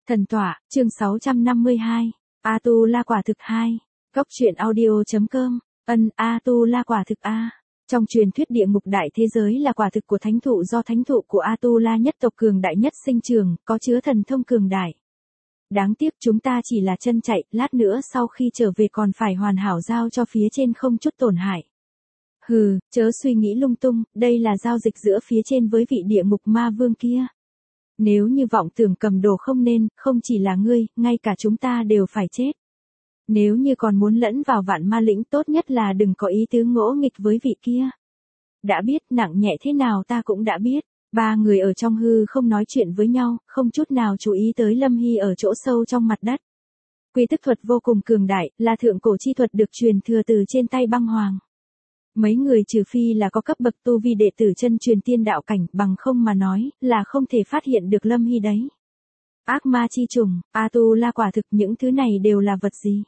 Thần tọa, chương 652. A-tu-la quả thực 2. Cốc truyện audio.com. A-tu-la quả thực A. Trong truyền thuyết địa ngục đại thế giới là quả thực của thánh thụ do thánh thụ của A-tu-la nhất tộc cường đại nhất sinh trường, có chứa thần thông cường đại. Đáng tiếc chúng ta chỉ là chân chạy, lát nữa sau khi trở về còn phải hoàn hảo giao cho phía trên không chút tổn hại. Hừ, chớ suy nghĩ lung tung, đây là giao dịch giữa phía trên với vị địa ngục ma vương kia. Nếu như vọng tưởng cầm đồ không nên, không chỉ là ngươi, ngay cả chúng ta đều phải chết. Nếu như còn muốn lẫn vào vạn ma lĩnh tốt nhất là đừng có ý tứ ngỗ nghịch với vị kia. Đã biết nặng nhẹ thế nào ta cũng đã biết. Ba người ở trong hư không nói chuyện với nhau, không chút nào chú ý tới Lâm Hy ở chỗ sâu trong mặt đất. Quy tức thuật vô cùng cường đại, là thượng cổ chi thuật được truyền thừa từ trên tay băng hoàng. Mấy người trừ phi là có cấp bậc tu vi đệ tử chân truyền tiên đạo cảnh, bằng không mà nói, là không thể phát hiện được Lâm Hy đấy. Ác ma chi trùng, A-tu-la quả thực những thứ này đều là vật gì?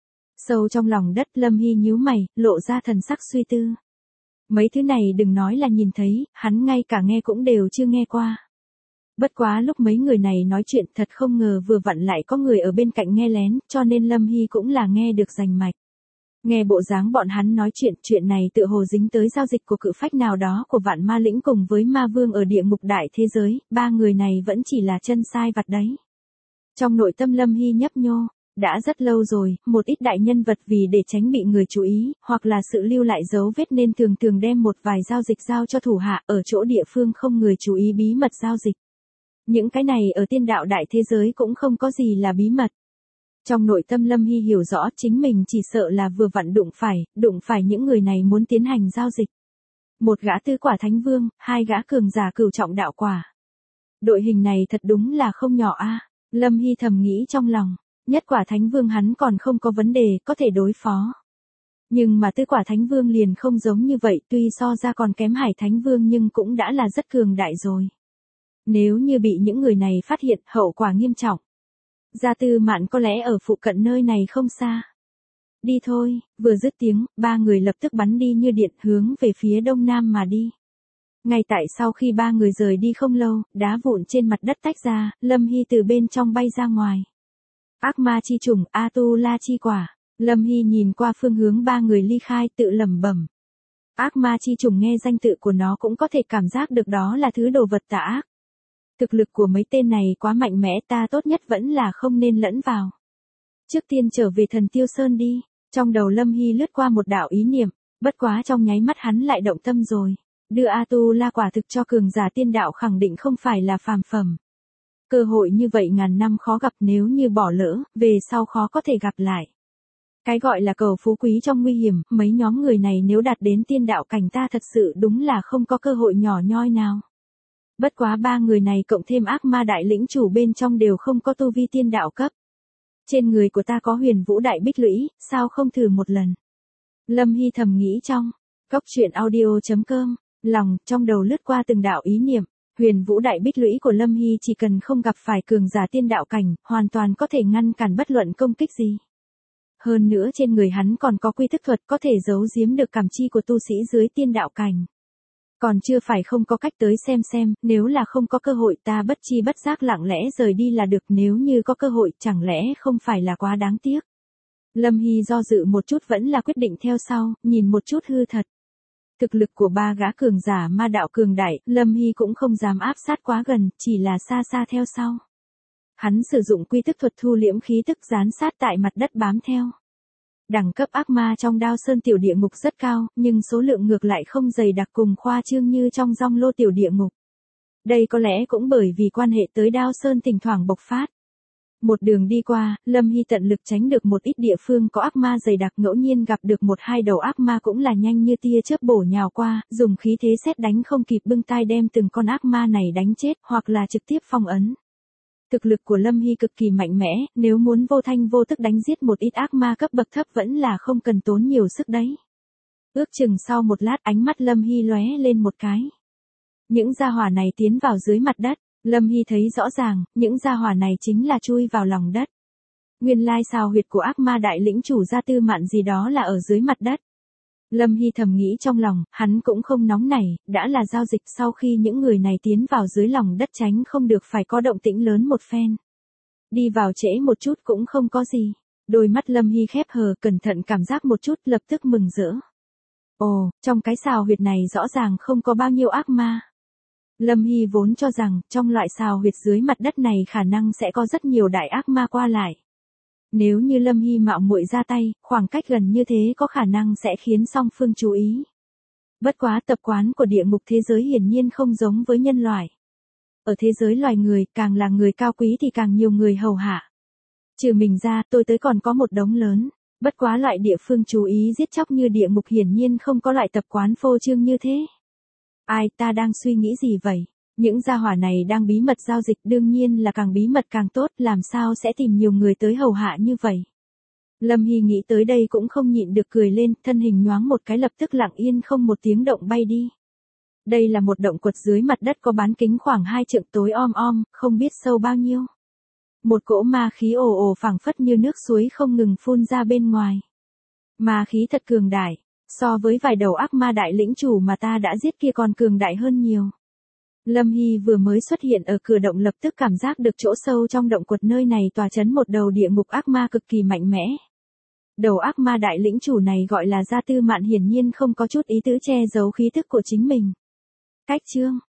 Sâu trong lòng đất Lâm Hy nhíu mày, lộ ra thần sắc suy tư. Mấy thứ này đừng nói là nhìn thấy, hắn ngay cả nghe cũng đều chưa nghe qua. Bất quá lúc mấy người này nói chuyện thật không ngờ vừa vặn lại có người ở bên cạnh nghe lén, cho nên Lâm Hy cũng là nghe được rành mạch. Nghe bộ dáng bọn hắn nói chuyện này tựa hồ dính tới giao dịch của cự phách nào đó của vạn ma lĩnh cùng với ma vương ở địa ngục đại thế giới, ba người này vẫn chỉ là chân sai vặt đấy. Trong nội tâm Lâm Hy nhấp nhô, đã rất lâu rồi, một ít đại nhân vật vì để tránh bị người chú ý, hoặc là sự lưu lại dấu vết nên thường đem một vài giao dịch giao cho thủ hạ ở chỗ địa phương không người chú ý bí mật giao dịch. Những cái này ở tiên đạo đại thế giới cũng không có gì là bí mật. Trong nội tâm Lâm Hy hiểu rõ chính mình chỉ sợ là vừa vặn đụng phải những người này muốn tiến hành giao dịch. Một gã tứ quả thánh vương, hai gã cường giả cửu trọng đạo quả. Đội hình này thật đúng là không nhỏ a. Lâm Hy thầm nghĩ trong lòng, nhất quả thánh vương hắn còn không có vấn đề, có thể đối phó. Nhưng mà tứ quả thánh vương liền không giống như vậy, tuy so ra còn kém hải thánh vương nhưng cũng đã là rất cường đại rồi. Nếu như bị những người này phát hiện, hậu quả nghiêm trọng. Gia Tư Mạn có lẽ ở phụ cận nơi này không xa. Đi thôi, vừa dứt tiếng, ba người lập tức bắn đi như điện hướng về phía đông nam mà đi. Ngay tại sau khi ba người rời đi không lâu, đá vụn trên mặt đất tách ra, Lâm Hy từ bên trong bay ra ngoài. Ác ma chi trùng, A-tu-la chi quả. Lâm Hy nhìn qua phương hướng ba người ly khai tự lẩm bẩm. Ác ma chi trùng nghe danh tự của nó cũng có thể cảm giác được đó là thứ đồ vật tà ác. Thực lực của mấy tên này quá mạnh mẽ, ta tốt nhất vẫn là không nên lẫn vào. Trước tiên trở về Thần Tiêu Sơn đi. Trong đầu Lâm Hy lướt qua một đạo ý niệm, bất quá trong nháy mắt hắn lại động tâm rồi. Đưa A-tu-la quả thực cho cường giả tiên đạo khẳng định không phải là phàm phẩm. Cơ hội như vậy ngàn năm khó gặp, nếu như bỏ lỡ, về sau khó có thể gặp lại. Cái gọi là cầu phú quý trong nguy hiểm, mấy nhóm người này nếu đạt đến tiên đạo cảnh ta thật sự đúng là không có cơ hội nhỏ nhoi nào. Bất quá ba người này cộng thêm ác ma đại lĩnh chủ bên trong đều không có tu vi tiên đạo cấp. Trên người của ta có huyền vũ đại bích lũy, sao không thử một lần. Lâm Hy thầm nghĩ trong cốc truyện audio.com, trong đầu lướt qua từng đạo ý niệm. Huyền vũ đại bích lũy của Lâm Hy chỉ cần không gặp phải cường giả tiên đạo cảnh, hoàn toàn có thể ngăn cản bất luận công kích gì. Hơn nữa trên người hắn còn có quy thức thuật có thể giấu giếm được cảm chi của tu sĩ dưới tiên đạo cảnh. Còn chưa phải không có cách tới xem, nếu là không có cơ hội ta bất chi bất giác lặng lẽ rời đi là được, nếu như có cơ hội chẳng lẽ không phải là quá đáng tiếc. Lâm Hy do dự một chút vẫn là quyết định theo sau, nhìn một chút hư thật. Thực lực của ba gã cường giả ma đạo cường đại, Lâm Hy cũng không dám áp sát quá gần, chỉ là xa theo sau. Hắn sử dụng quy tức thuật thu liễm khí tức dán sát tại mặt đất bám theo. Đẳng cấp ác ma trong Đao Sơn tiểu địa ngục rất cao, nhưng số lượng ngược lại không dày đặc cùng khoa trương như trong Dong Lô tiểu địa ngục. Đây có lẽ cũng bởi vì quan hệ tới Đao Sơn thỉnh thoảng bộc phát. Một đường đi qua, Lâm Hy tận lực tránh được một ít địa phương có ác ma dày đặc, ngẫu nhiên gặp được một hai đầu ác ma cũng là nhanh như tia chớp bổ nhào qua, dùng khí thế sét đánh không kịp bưng tai đem từng con ác ma này đánh chết, hoặc là trực tiếp phong ấn. Thực lực của Lâm Hy cực kỳ mạnh mẽ, nếu muốn vô thanh vô tức đánh giết một ít ác ma cấp bậc thấp vẫn là không cần tốn nhiều sức đấy. Ước chừng sau một lát ánh mắt Lâm Hy lóe lên một cái. Những gia hỏa này tiến vào dưới mặt đất, Lâm Hy thấy rõ ràng, những gia hỏa này chính là chui vào lòng đất. Nguyên lai sao huyệt của ác ma đại lĩnh chủ Gia Tư Mạn gì đó là ở dưới mặt đất. Lâm Hy thầm nghĩ trong lòng, hắn cũng không nóng nảy, đã là giao dịch sau khi những người này tiến vào dưới lòng đất tránh không được phải có động tĩnh lớn một phen. Đi vào trễ một chút cũng không có gì. Đôi mắt Lâm Hy khép hờ, cẩn thận cảm giác một chút, lập tức mừng rỡ. Ồ, trong cái xào huyệt này rõ ràng không có bao nhiêu ác ma. Lâm Hy vốn cho rằng, trong loại xào huyệt dưới mặt đất này khả năng sẽ có rất nhiều đại ác ma qua lại. Nếu như Lâm Hy mạo muội ra tay, khoảng cách gần như thế có khả năng sẽ khiến song phương chú ý. Bất quá tập quán của địa ngục thế giới hiển nhiên không giống với nhân loại. Ở thế giới loài người, càng là người cao quý thì càng nhiều người hầu hạ. Trừ mình ra, tôi tới còn có một đống lớn. Bất quá loại địa phương chú ý giết chóc như địa ngục hiển nhiên không có loại tập quán phô trương như thế. Ai, ta đang suy nghĩ gì vậy? Những gia hỏa này đang bí mật giao dịch, đương nhiên là càng bí mật càng tốt, làm sao sẽ tìm nhiều người tới hầu hạ như vậy? Lâm Hy nghĩ tới đây cũng không nhịn được cười lên, thân hình nhoáng một cái lập tức lặng yên không một tiếng động bay đi. Đây là một động quật dưới mặt đất có bán kính khoảng 2 trượng, tối om om, không biết sâu bao nhiêu. Một cỗ ma khí ồ ồ phảng phất như nước suối không ngừng phun ra bên ngoài. Ma khí thật cường đại, so với vài đầu ác ma đại lĩnh chủ mà ta đã giết kia còn cường đại hơn nhiều. Lâm Hy vừa mới xuất hiện ở cửa động lập tức cảm giác được chỗ sâu trong động quật nơi này tòa chấn một đầu địa ngục ác ma cực kỳ mạnh mẽ. Đầu ác ma đại lĩnh chủ này gọi là Gia Tư Mạn, hiển nhiên không có chút ý tứ che giấu khí tức của chính mình. Cách chương